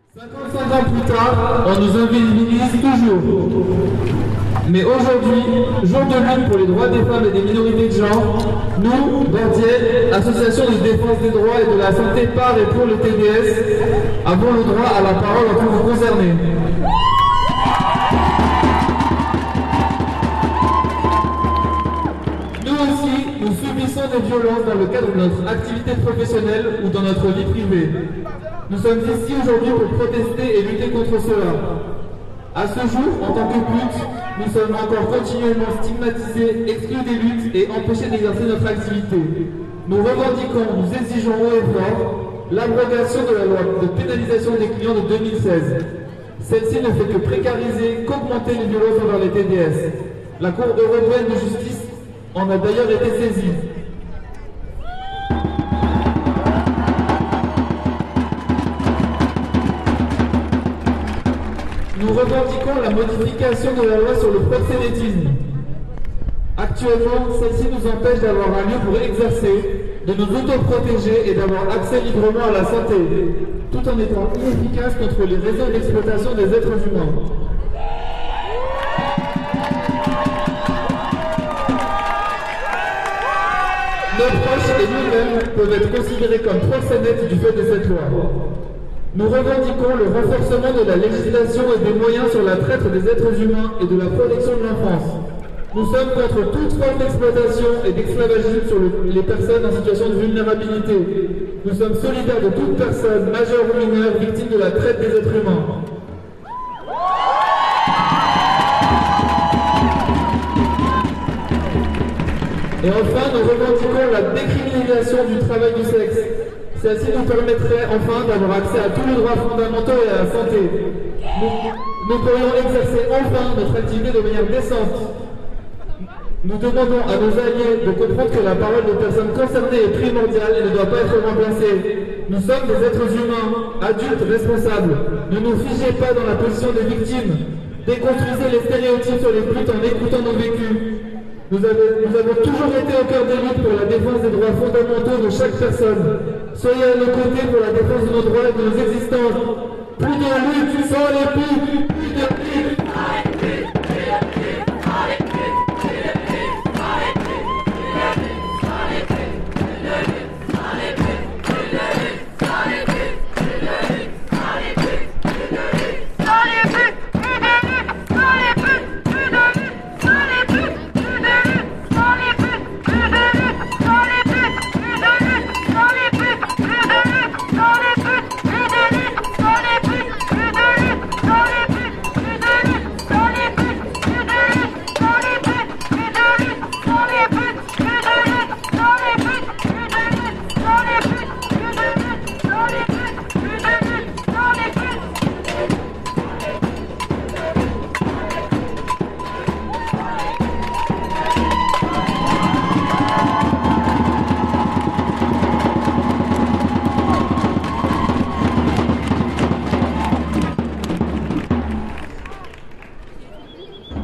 55 ans plus tard, on nous invisibilise toujours. Mais aujourd'hui, jour de lutte pour les droits des femmes et des minorités de genre, nous, Bordier, association de défense des droits et de la santé par et pour le TDS, avons le droit à la parole en tant que concernés. Nous aussi, nous subissons des violences dans le cadre de notre activité professionnelle ou dans notre vie privée. Nous sommes ici aujourd'hui pour protester et lutter contre cela. À ce jour, en tant que lutte, nous sommes encore continuellement stigmatisés, exclus des luttes et empêchés d'exercer notre activité. Nous revendiquons, nous exigeons haut et fort l'abrogation de la loi de pénalisation des clients de 2016. Celle-ci ne fait que précariser, qu'augmenter les violences envers les TDS. La Cour européenne de justice en a d'ailleurs été saisie. Nous revendiquons la modification de la loi sur le proxénétisme. Actuellement, celle-ci nous empêche d'avoir un lieu pour exercer, de nous autoprotéger et d'avoir accès librement à la santé, tout en étant inefficace contre les raisons d'exploitation des êtres humains. Nos proches et nous-mêmes peuvent être considérés comme proxénètes du fait de cette loi. Nous revendiquons le renforcement de la législation et des moyens sur la traite des êtres humains et de la protection de l'enfance. Nous sommes contre toute forme d'exploitation et d'esclavagisme sur les personnes en situation de vulnérabilité. Nous sommes solidaires de toute personne, majeure ou mineure, victime de la traite des êtres humains. Et enfin, nous revendiquons la décriminalisation du travail du sexe. Celle-ci nous permettrait enfin d'avoir accès à tous les droits fondamentaux et à la santé. Nous pourrions exercer enfin notre activité de manière décente. Nous demandons à nos alliés de comprendre que la parole des personnes concernées est primordiale et ne doit pas être remplacée. Nous sommes des êtres humains, adultes, responsables. Ne nous figez pas dans la position des victimes. Déconstruisez les stéréotypes sur les luttes en écoutant nos vécus. Nous avons toujours été au cœur des luttes pour la défense des droits fondamentaux de chaque personne. Soyez à nos côtés pour la défense de nos droits et de nos existences.